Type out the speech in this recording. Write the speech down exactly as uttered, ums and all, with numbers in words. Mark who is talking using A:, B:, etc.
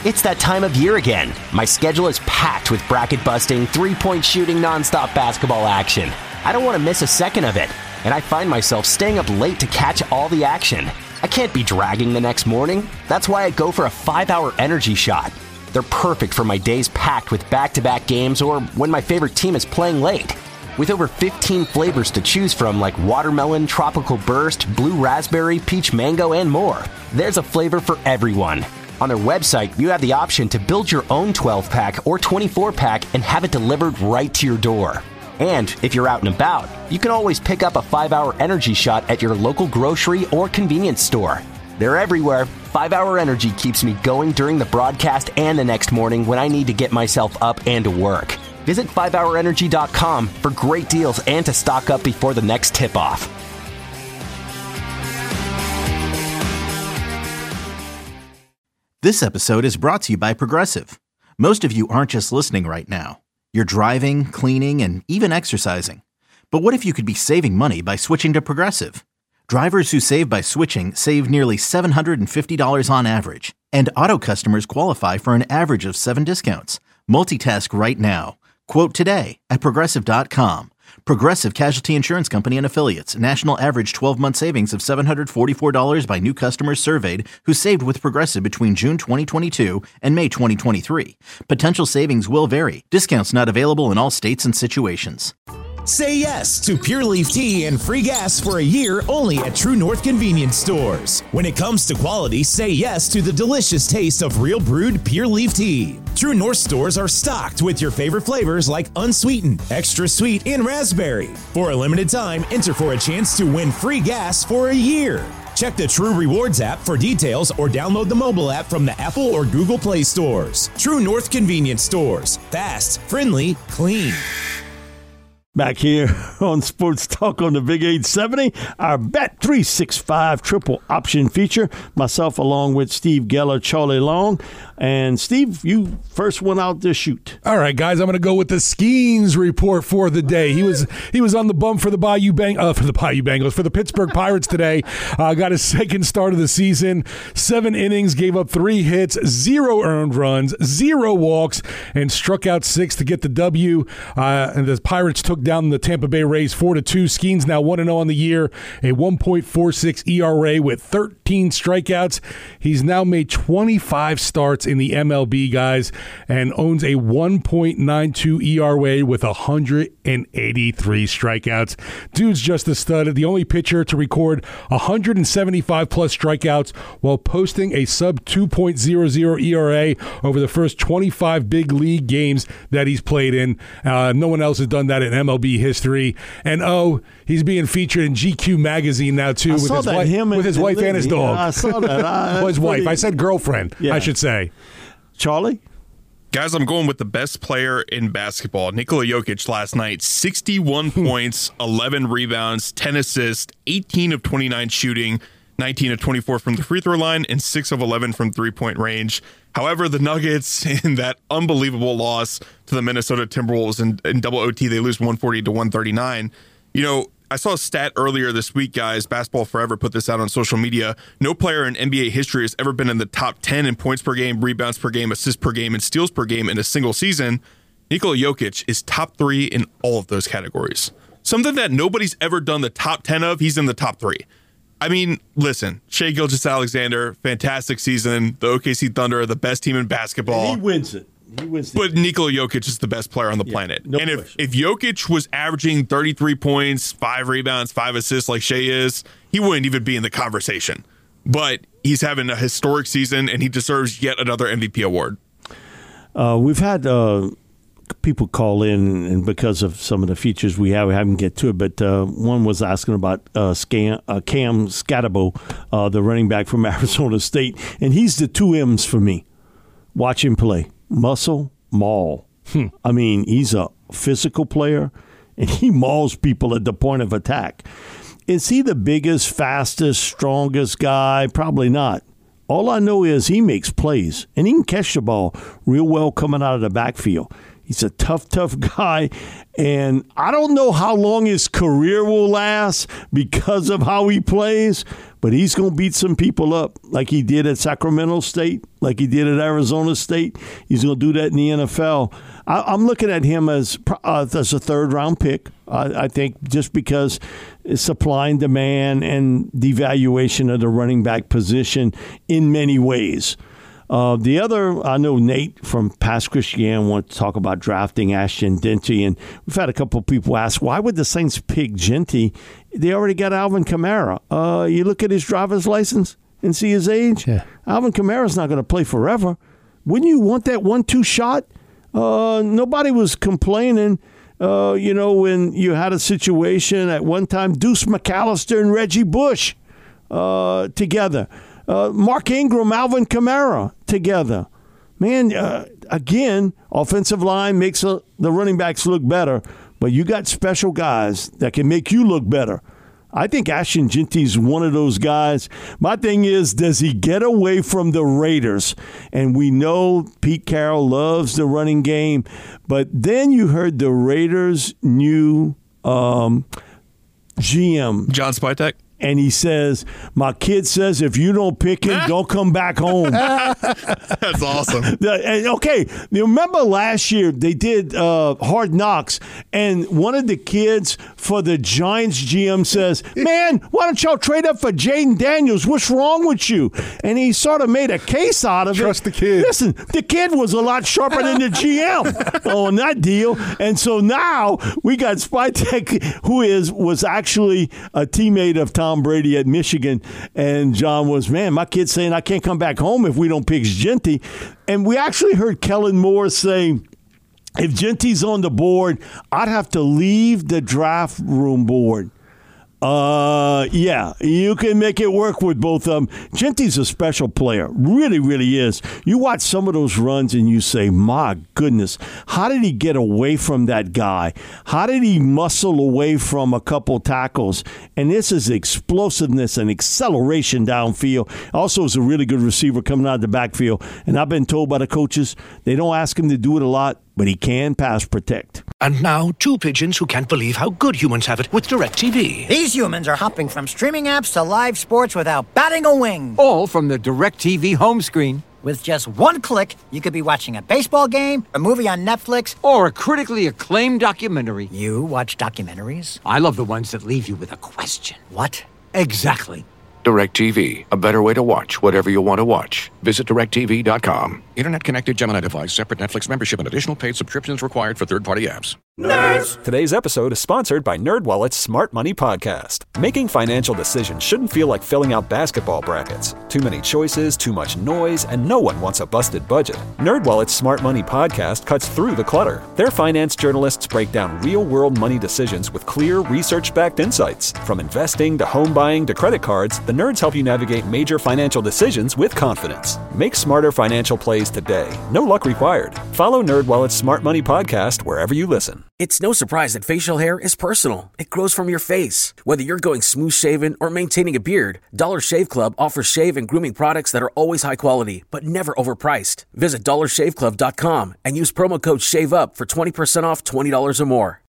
A: It's that time of year again. My schedule is packed with bracket-busting, three-point shooting, nonstop basketball action. I don't want to miss a second of it, and I find myself staying up late to catch all the action. I can't be dragging the next morning. That's why I go for a five-hour energy shot. They're perfect for my days packed with back-to-back games or when my favorite team is playing late. With over fifteen flavors to choose from like watermelon, tropical burst, blue raspberry, peach mango, and more, there's a flavor for everyone. On their website, you have the option to build your own twelve-pack or twenty-four pack and have it delivered right to your door. And if you're out and about, you can always pick up a five-hour energy shot at your local grocery or convenience store. They're everywhere. five-hour Energy keeps me going during the broadcast and the next morning when I need to get myself up and to work. Visit five hour energy dot com for great deals and to stock up before the next tip-off.
B: This episode is brought to you by Progressive. Most of you aren't just listening right now. You're driving, cleaning, and even exercising. But what if you could be saving money by switching to Progressive? Drivers who save by switching save nearly seven hundred fifty dollars on average. And auto customers qualify for an average of seven discounts. Multitask right now. Quote today at Progressive dot com. Progressive Casualty Insurance Company and Affiliates. National average twelve-month savings of seven hundred forty-four dollars by new customers surveyed who saved with Progressive between June twenty twenty-two and May twenty twenty-three. Potential savings will vary. Discounts not available in all states and situations.
C: Say yes to Pure Leaf Tea and free gas for a year only at True North Convenience Stores. When it comes to quality, say yes to the delicious taste of real brewed Pure Leaf Tea. True North stores are stocked with your favorite flavors like unsweetened, extra sweet, and raspberry. For a limited time, enter for a chance to win free gas for a year. Check the True Rewards app for details or download the mobile app from the Apple or Google Play stores. True North Convenience Stores. Fast, friendly, clean.
D: Back here on Sports Talk on the Big eight seventy, our Bet three sixty-five triple option feature. Myself along with Steve Geller, Charlie Long. And Steve, you first one out to shoot.
E: All right, guys, I'm going to go with the Skeens report for the day. He was he was on the bump for the Bayou Bang uh, for the Bayou Bengals for the Pittsburgh Pirates today. Uh, got his second start of the season. Seven innings, gave up three hits, zero earned runs, zero walks, and struck out six to get the W. Uh, and the Pirates took down the Tampa Bay Rays four to two. Skeens now one and oh on the year, a one point four six E R A with thirteen strikeouts. He's now made twenty-five starts in the M L B, guys, and owns a one point nine two E R A with one hundred eighty-three strikeouts. Dude's just a stud. The only pitcher to record one hundred seventy-five plus strikeouts while posting a sub two point oh oh E R A over the first twenty-five big league games that he's played in. Uh, no one else has done that in M L B history. And oh, he's being featured in G Q magazine now too,
D: I
E: with
D: saw
E: his,
D: that,
E: wife,
D: him
E: with
D: and,
E: his
D: and
E: wife
D: Lindy.
E: and his dog.
D: Yeah, I saw that. I,
E: well, his wife.
D: pretty...
E: I said girlfriend,
D: yeah.
E: I should say.
D: Charlie?
F: Guys, I'm going with the best player in basketball, Nikola Jokic, last night. sixty-one points, eleven rebounds, ten assists, eighteen of twenty-nine shooting, nineteen of twenty-four from the free throw line, and six of eleven from three-point range. However, the Nuggets, in that unbelievable loss to the Minnesota Timberwolves in, in double O T, they lose one forty to one thirty-nine. You know, I saw a stat earlier this week, guys. Basketball Forever put this out on social media. No player in N B A history has ever been in the top ten in points per game, rebounds per game, assists per game, and steals per game in a single season. Nikola Jokic is top three in all of those categories. Something that nobody's ever done the top ten of, he's in the top three. I mean, listen, Shai Gilgeous-Alexander, fantastic season. The O K C Thunder are the best team in basketball.
D: And he wins it. He wins
F: but Nikola Jokic is the best player on the yeah, planet.
D: No
F: and if,
D: question.
F: if Jokic was averaging thirty-three points, five rebounds, five assists like Shai is, he wouldn't even be in the conversation. But he's having a historic season, and he deserves yet another M V P award.
D: Uh, we've had uh, people call in, and because of some of the features we have, we haven't get to it, but uh, one was asking about uh, Scam, uh, Cam Scatabo, uh, the running back from Arizona State, and he's the two M's for me. Watch him play. Muscle, maul. Hmm. I mean, he's a physical player, and he mauls people at the point of attack. Is he the biggest, fastest, strongest guy? Probably not. All I know is he makes plays, and he can catch the ball real well coming out of the backfield. He's a tough, tough guy. And I don't know how long his career will last because of how he plays, but he's going to beat some people up like he did at Sacramento State, like he did at Arizona State. He's going to do that in the N F L. I, I'm looking at him as, uh, as a third-round pick, uh, I think, just because it's supply and demand and devaluation of the running back position in many ways. Uh, the other, I know Nate from Past Christian wants to talk about drafting Ashton Jeanty, and we've had a couple of people ask, why would the Saints pick Jeanty? They already got Alvin Kamara. Uh, you look at his driver's license and see his age. Yeah. Alvin Kamara's not going to play forever. Wouldn't you want that one two shot? Uh, nobody was complaining, uh, you know, when you had a situation at one time, Deuce McAllister and Reggie Bush uh, together. Uh, Mark Ingram, Alvin Kamara together. Man, uh, again, offensive line makes a, the running backs look better, but you got special guys that can make you look better. I think Ashton Jeanty's one of those guys. My thing is, does he get away from the Raiders? And we know Pete Carroll loves the running game, but then you heard the Raiders' new um, G M.
F: John Spytek.
D: And he says, my kid says, if you don't pick him, don't come back home.
F: That's awesome.
D: Okay, you remember last year they did uh, Hard Knocks, and one of the kids for the Giants G M says, man, why don't y'all trade up for Jaden Daniels? What's wrong with you? And he sort of made a case out of
E: Trust
D: it.
E: Trust the kid.
D: Listen, the kid was a lot sharper than the G M on that deal. And so now we got Spytek, who is was actually a teammate of Tom Brady at Michigan, and John was, man, my kid's saying I can't come back home if we don't pick Jeanty. And we actually heard Kellen Moore saying, if Jeanty's on the board, I'd have to leave the draft room board. Uh, yeah, you can make it work with both of them. Jeanty's a special player, really, really is. You watch some of those runs and you say, my goodness, how did he get away from that guy? How did he muscle away from a couple tackles? And this is explosiveness and acceleration downfield. Also is a really good receiver coming out of the backfield. And I've been told by the coaches, they don't ask him to do it a lot, but he can pass protect.
G: And now, two pigeons who can't believe how good humans have it with DirecTV.
H: These humans are hopping from streaming apps to live sports without batting a wing.
I: All from the DirecTV home screen.
H: With just one click, you could be watching a baseball game, a movie on Netflix,
I: or a critically acclaimed documentary.
H: You watch documentaries?
I: I love the ones that leave you with a question.
H: What?
I: Exactly.
J: DirecTV, a better way to watch whatever you want to watch. Visit direct T V dot com. Internet connected Gemini device, separate Netflix membership, and additional paid subscriptions required for third-party apps.
K: Nerds! Today's episode is sponsored by NerdWallet's Smart Money Podcast. Making financial decisions shouldn't feel like filling out basketball brackets. Too many choices, too much noise, and no one wants a busted budget. NerdWallet's Smart Money Podcast cuts through the clutter. Their finance journalists break down real-world money decisions with clear, research-backed insights. From investing to home buying to credit cards, the nerds help you navigate major financial decisions with confidence. Make smarter financial plays today. No luck required. Follow NerdWallet's Smart Money Podcast wherever you listen.
L: It's no surprise that facial hair is personal. It grows from your face. Whether you're going smooth shaven or maintaining a beard, Dollar Shave Club offers shave and grooming products that are always high quality, but never overpriced. Visit dollar shave club dot com and use promo code SHAVEUP for twenty percent off twenty dollars or more.